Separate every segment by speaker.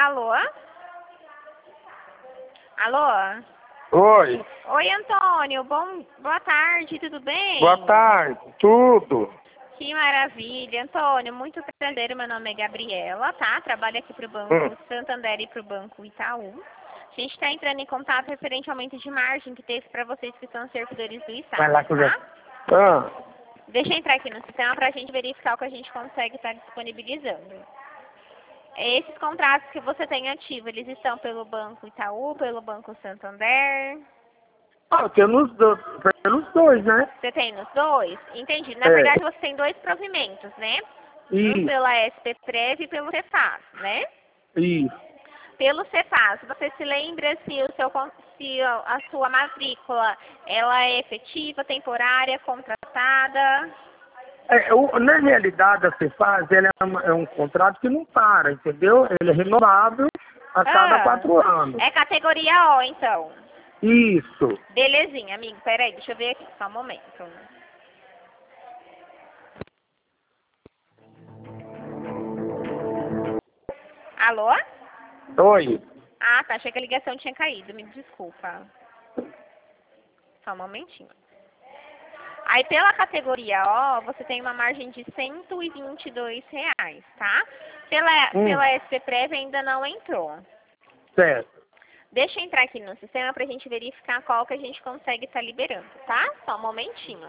Speaker 1: Alô? Alô?
Speaker 2: Oi,
Speaker 1: Oi, Antônio. Boa tarde, tudo bem?
Speaker 2: boa tarde, tudo.
Speaker 1: Que maravilha. Antônio, muito prazer. Meu nome é Gabriela, tá? Trabalho aqui pro Banco Santander e pro Banco Itaú. A gente está entrando em contato referente ao aumento de margem que teve para vocês que são servidores do Estado,
Speaker 2: Vai lá que eu já...
Speaker 1: tá?
Speaker 2: Ah,
Speaker 1: Deixa eu entrar aqui no sistema para a gente verificar o que a gente consegue estar disponibilizando. Esses contratos que você tem ativo, eles estão pelo Banco Itaú, pelo Banco Santander?
Speaker 2: eu tenho pelos dois, né?
Speaker 1: Você tem nos dois? Entendi. Na
Speaker 2: É.
Speaker 1: verdade, você tem dois provimentos, né? Um
Speaker 2: Isso,
Speaker 1: pela SPPrev e pelo Cefaz, né?
Speaker 2: isso.
Speaker 1: Pelo Cefaz, você se lembra se a sua matrícula ela é efetiva, temporária, contratada?
Speaker 2: Na realidade, a Cefaz, ela é um contrato que não para, entendeu? Ele é renovável a cada 4 anos.
Speaker 1: É categoria O, então.
Speaker 2: Isso.
Speaker 1: Belezinha, amigo. Peraí, deixa eu ver aqui, só um momento. Alô?
Speaker 2: Oi.
Speaker 1: Ah, tá. Achei que a ligação tinha caído. Me desculpa. Só um momentinho. Aí, pela categoria O, você tem uma margem de R$ 122, tá? Pela SPPrev ainda não entrou.
Speaker 2: Certo.
Speaker 1: Deixa eu entrar aqui no sistema pra gente verificar qual que a gente consegue estar liberando, tá? Só um momentinho.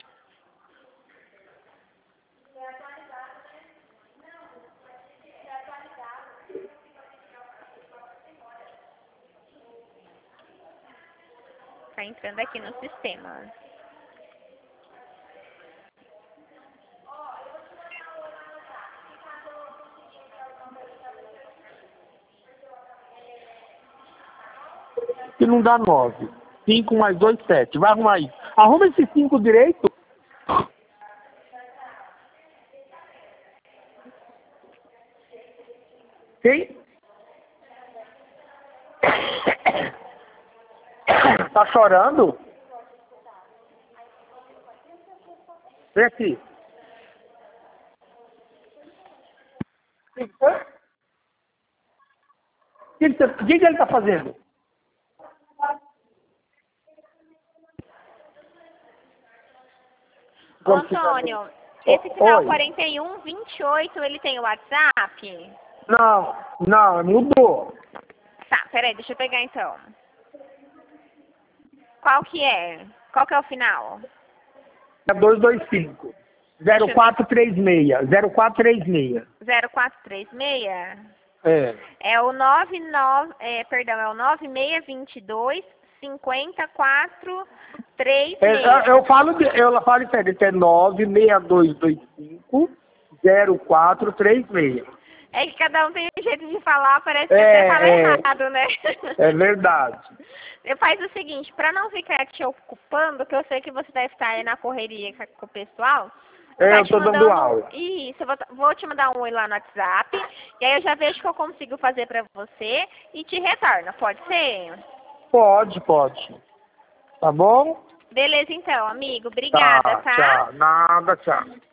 Speaker 1: Tá entrando aqui no sistema.
Speaker 2: Que não dá 9. 5 mais 2, 7. Vai arrumar aí. Arruma esse 5 direito. Quem? Tá chorando? Vem aqui. O que ele tá fazendo?
Speaker 1: Ô, Antônio, esse final
Speaker 2: Oi.
Speaker 1: 4128, ele tem o WhatsApp?
Speaker 2: Não, mudou.
Speaker 1: Tá, peraí, deixa eu pegar então. Qual que é? Qual que é o final?
Speaker 2: É 225. 0436. 0436.
Speaker 1: 0436?
Speaker 2: É.
Speaker 1: É o 9622 5436.
Speaker 2: Eu falo sério, é 96225 0436.
Speaker 1: É que cada um tem um jeito de falar, parece que até fala errado, né?
Speaker 2: É verdade.
Speaker 1: Faz o seguinte, para não ficar te ocupando, que eu sei que você deve estar aí na correria com o pessoal.
Speaker 2: Eu tô dando aula.
Speaker 1: Isso, eu vou te mandar um oi lá no WhatsApp, e aí eu já vejo o que eu consigo fazer para você e te retorno, pode ser?
Speaker 2: Pode. Tá bom?
Speaker 1: Beleza então, amigo. Obrigada, tá?
Speaker 2: Tchau. Nada, tchau.